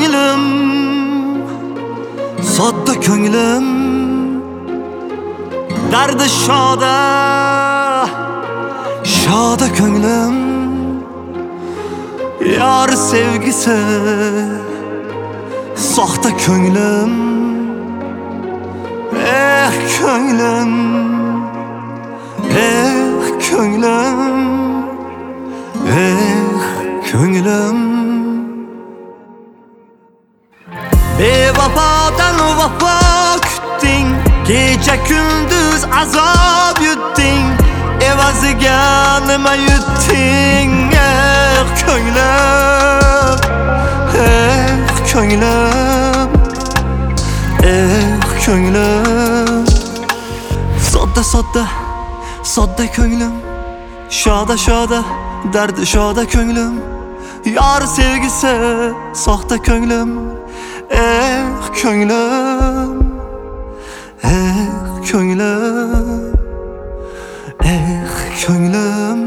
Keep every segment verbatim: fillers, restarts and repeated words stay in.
ko'nglim, sodda ko'nglim, dardi shoda, shoda ko'nglim, yor sevgisi, soxta ko'nglim, eh ko'nglim, eh ko'nglim, eh ko'nglim. Bevafodan vafo kutding, kecha kunduz azob yutding, evaziga nima yutding? Eh ko'nglim, eh ko'nglim, eh ko'nglim. Sodda sodda, sodda ko'nglim, shoda shoda, dardi shoda ko'nglim, yor sevgisi, soxta ko'nglim, eh ko'nglim, eh ko'nglim, eh ko'nglim.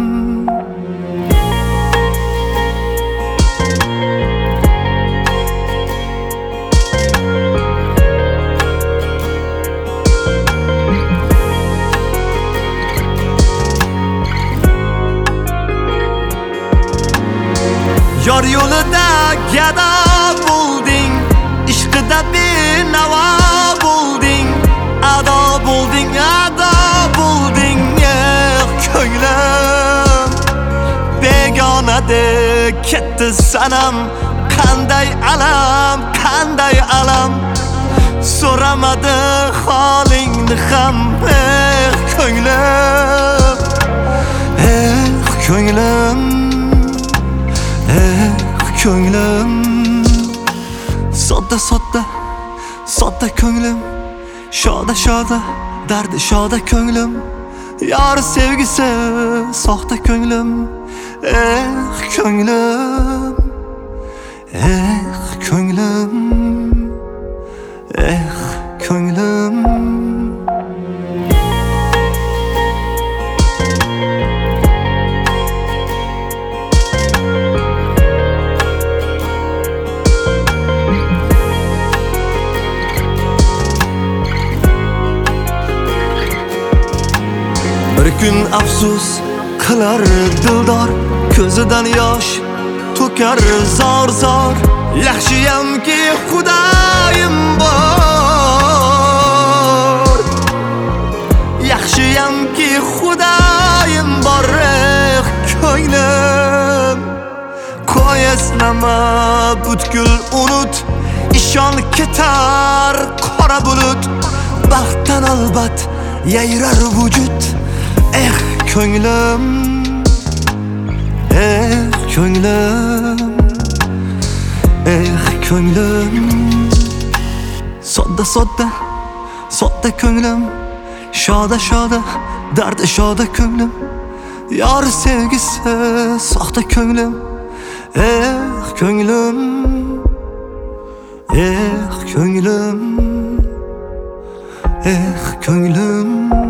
Yor yo'lida gado bo'lding, ishqida benavo bo'lding, ado bo'lding, ado bo'lding, eh ko'nglim. Begonadek ketdi sanam, qanday alam, qanday alam, so'ramadi holingni ham, eh ko'nglim, eh ko'nglim, eh ko'nglim. Sodda sodda, sodda ko'nglim, shoda shoda, dardi shoda ko'nglim, yor sevgisi, soxta ko'nglim, eh ko'nglim, eh ko'nglim, eh ko'nglim. Bir kun afsus qilar dildor, ko'zidan yosh to'kar zor zor. Yaxshiyamki Xudoyim bor, yaxshiyamki Xudoyim bor, eh ko'nglim. Qo'y eslama, butkul unut, ishon ketar qora bulut, baxtdan albat yayrar vujud, eh ko'nglim, eh ko'nglim, eh ko'nglim. Sodda sodda, sodda ko'nglim, shoda shoda, dardi shoda ko'nglim, yor sevgisi, soxta ko'nglim, eh ko'nglim, eh ko'nglim, eh ko'nglim.